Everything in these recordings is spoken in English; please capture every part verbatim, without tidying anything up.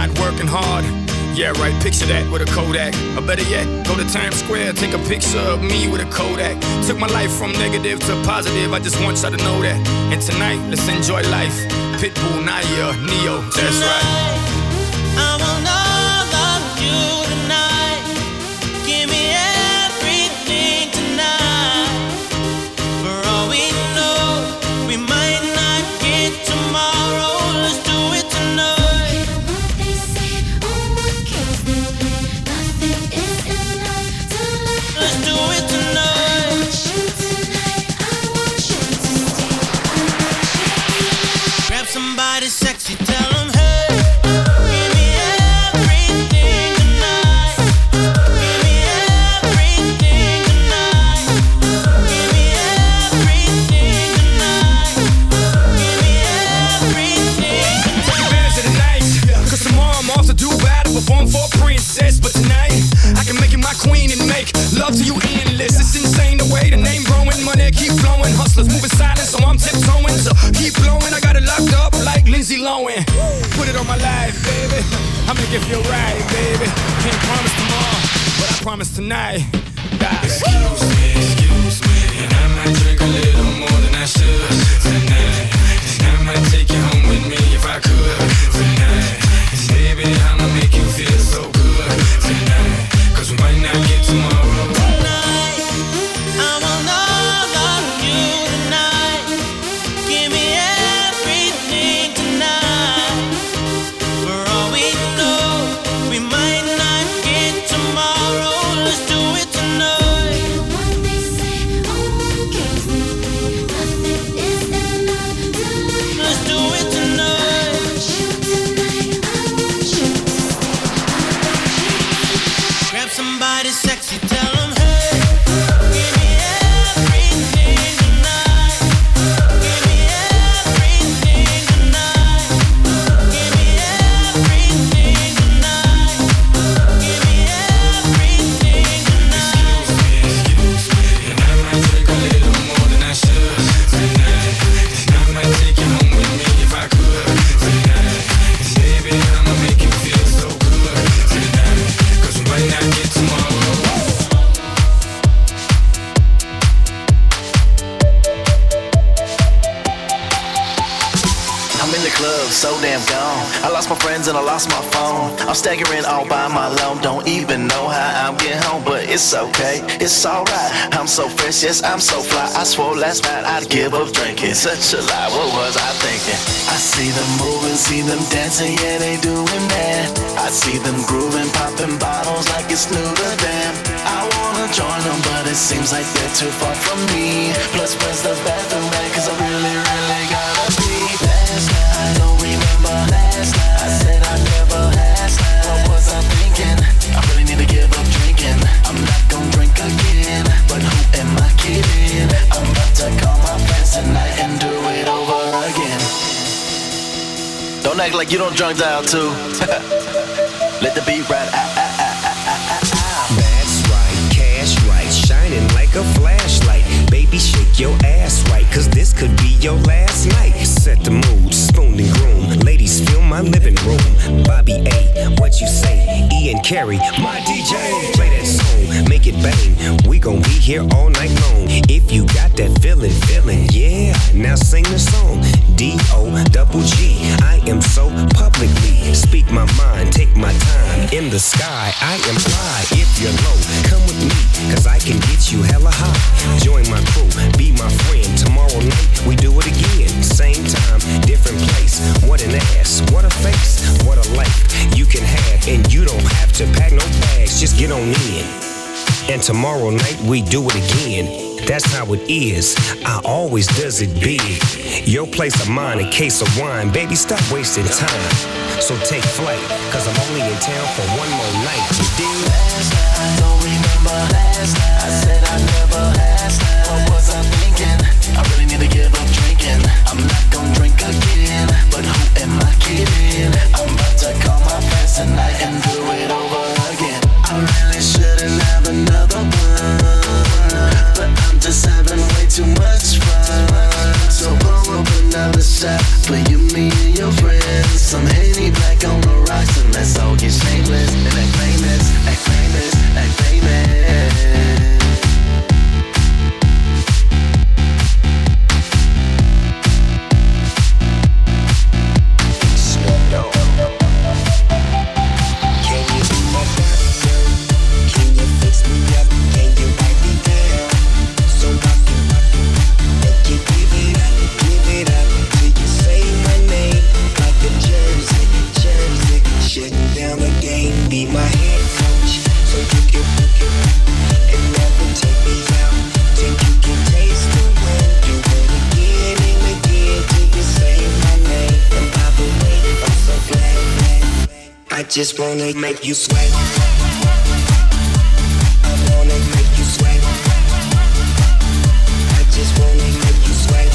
not working hard. Yeah, right, picture that with a Kodak. Or better yet, go to Times Square, take a picture of me with a Kodak. Took my life from negative to positive, I just want y'all to know that. And tonight, let's enjoy life. Pitbull, Naya, Neo, that's right. I want all of you tonight. Give me everything tonight. For all we know, we might not get tomorrow. Let's do it tonight. Somebody sexy, tell them, hey, give me everything tonight. Give me everything tonight. Give me everything tonight. Give me everything tonight. Take advantage of the night, cause tomorrow I'm off to Dubai to perform for a princess. But tonight, I can make you my queen and make love to you endless. It's insane the way the name growing, money keep flowing. Hustlers moving silent, so I'm tiptoeing. So keep blowing, I got it locked up like Lindsay Lohan. Put it on my life, baby. I'll make it feel right, baby. Can't promise tomorrow, but I promise tonight. Die. Excuse me, excuse me, and I might drink a little more than I should tonight. And I might take you home with me if I could tonight. And baby, I'ma make you feel so good tonight. Cause we might not get tomorrow. Tonight, I want all of you tonight. Give me everything tonight. For all we know, we might not get tomorrow. Let's do it tonight. What they say, oh my girls, nothing is enough tonight. Let's do it tonight. I want you tonight. I want you to stay. Grab somebody sexy, tell them, hey, give me everything tonight. Give me everything tonight. Give me everything tonight. Give me everything tonight. Excuse me, and I might drink a little more than I should tonight. And I might take you home with me if I could tonight. And baby, I'ma make you feel so good tonight. Cause we might not get tomorrow. I'm in the club, so damn gone. I lost my friends and I lost my phone. I'm staggering all by my loan. Don't even know how I'm getting home, but it's okay, it's alright. I'm so fresh, yes, I'm so fly. I swore last night I'd give up drinking. Such a lie, what was I thinking? I see them moving, see them dancing, yeah, they doing that. I see them grooving, popping bottles like it's new to them. I wanna join them, but it seems like they're too far from me. Plus, where's the bathroom at? Cause I really, really gotta be. Last night, I don't remember last night. I said I never last night. What was I thinking? I really need to give up drinking. I'm not gonna drink again, but who am I kidding? I'm about to call my friends tonight and do it over again. Don't act like you don't drunk dial too. Let the beat ride. Ah, ah, ah, ah, ah, ah. That's right, cash right, shining like a flashlight. Baby, shake your ass right, cause this could be your last night. Set the mood, spoon and groom. Ladies, fill my living room. Bobby A, what you say? Ian Carey, my D J. Play that song, make it bang. We gon' be here all night long. If you got that feeling, feeling, yeah. Now sing the song. D O double G. I am so publicly. Speak my mind, take my time. In the sky, I am fly. If you're low, come with me, cause I can get you hella high. Join my crew, be my friend. Tomorrow night, we do it again. Same time, different place. What an ass, what a face, what a life you can have. And you don't have to pack no bags, just get on in. And tomorrow night, we do it again. That's how it is, I always does it big. Your place of mine, a case of wine. Baby, stop wasting time. So take flight, cause I'm only in town for one more night. You dig? Last night, I don't remember last night. I said I never last night. What was I thinking? I really need to give up drinking. I'm not gonna drink again, but who am I kidding? I'm about to call my friends tonight and do it over again. I really shouldn't have another one, but I'm just having way too much fun. So pour up another shot for you, me, and your friends. Some Henny Black on the rocks, and I just wanna make you sweat. I wanna make you sweat. I just wanna make you sweat.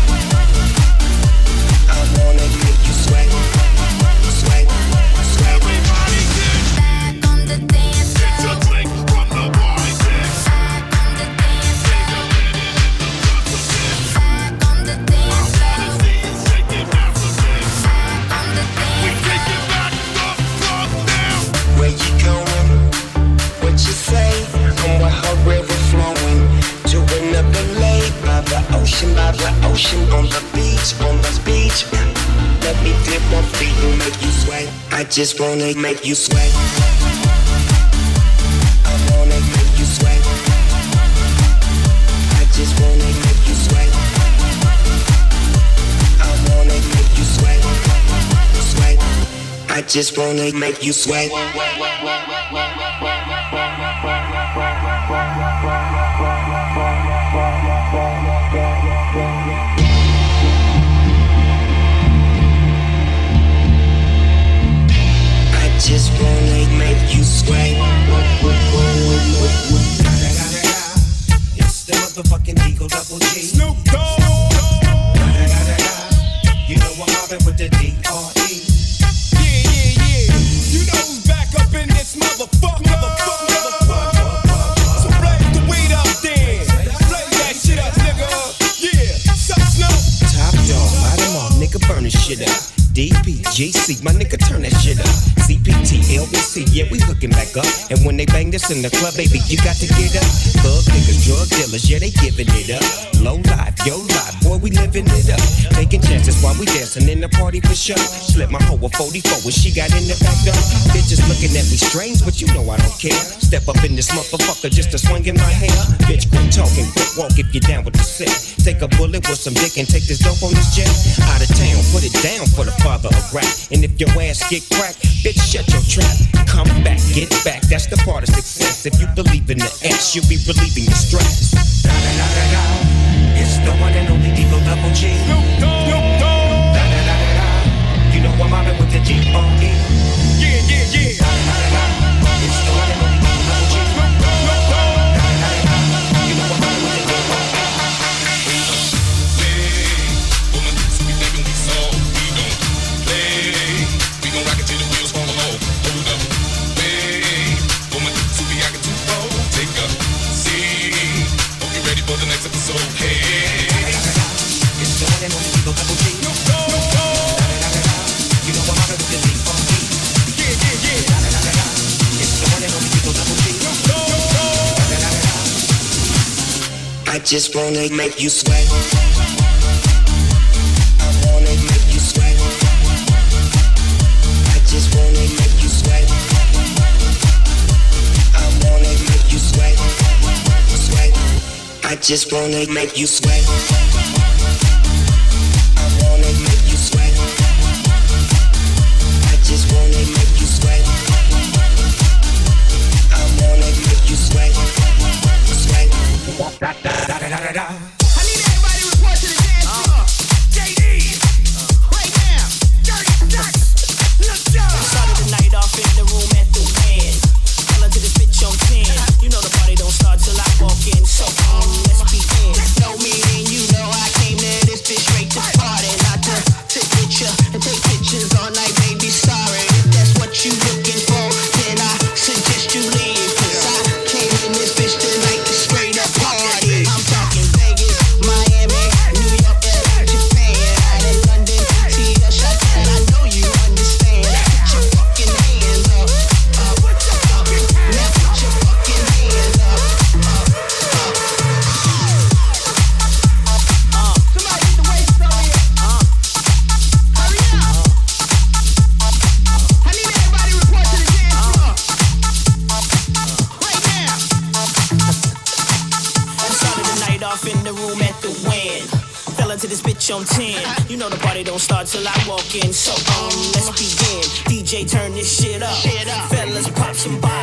I wanna make you sweat. Sweat, sweat. Everybody get back on the dance floor. Get your drink from the boys. Back on the dance floor. Back on the dance floor. Back on the dance We take it back up, up, down. Where you going? What you say? I'm with her river flowing to another lake by the ocean, by the ocean, on the beach, on the beach. Let me dip my feet and make you sweat. I just wanna make you sweat. I wanna make you sweat. I just wanna make you sweat. I wanna make you sweat. Sweat. I just wanna make you sweat. I just wanna make you sweat. It's the motherfucking Eagle Double G. Snoop Dogg. You know I'm mobbing with the D R E. Yeah, yeah, yeah. You know who's back up in this motherfucker. Motherfucker, motherfucker. So blaze the weed up then. Blaze that shit up, nigga. Yeah. Sup, Snoop? Top dog, light 'em all, nigga burn this shit up. D P, G C, my nigga turn that shit up. C P T, L B C, yeah, we hooking back up. And when they bang this in the club, baby, you got to get up. Thug niggas, drug dealers, yeah, they giving it up. Low life, yo life, boy, we living it up. Taking chances while we dancing in the party for sure. Slip my hoe a forty-four when she got in the back door. Bitches looking at me strange, but you know I don't care. Step up in this motherfucker just to swing in my hair. Bitch, quit talking, quit walk if you're down with the set. Take a bullet with some dick and take this dope on this jet. Out of town, put it down for the father of rap. And if your ass get cracked, bitch, shut your trap. Come back, get back, that's the part of success. If you believe in the X, you'll be relieving your stress. Da da da da da. It's the one and only Eagle Double G. Snoop Dogg. Snoop Dogg. Da da da da da. You know I'm mobbing with the G R E. Yeah, yeah, yeah. Da da da da. It's the one and only Eagle Double G. Snoop Dogg. Snoop Dogg. Da da da da. You know I'm mobbing with the G R E. I just wanna make you sweat. I wanna make you sweat. I just wanna make you sweat. I wanna make you sweat. Sweat. I just wanna make you sweat. I wanna make you sweat. I just wanna make you sweat. I wanna make you sweat. Sweat. Da da da da da da. I need everybody to report to the dance floor. J D, right now. Dirty Ducks, let's go. Started the night off in the room at the Win. Fell into this bitch on ten. You know the party don't start till I walk in. So um, let's begin. No meaning, you know I came to this bitch straight to party, not to sit with ya and take pictures all night, baby. Sorry if that's what you looking for. Then I suggest you leave, 'cause I came in this bitch tonight to straight up party. I'm talking Vegas, Miami, New York, L A, Japan, out in London, T S, and I know you understand. Put your fucking hands up, up, up. Now put your fucking hands up, up, up. Uh, somebody get the waist over here. Uh, hurry up. I need everybody to report to the dance floor. Right now. I started the night off in the room at the Win. Fell into this bitch on ten. You know the party don't start till I walk in. So um, let's begin. D J turn this shit up. Fellas pop some bottles.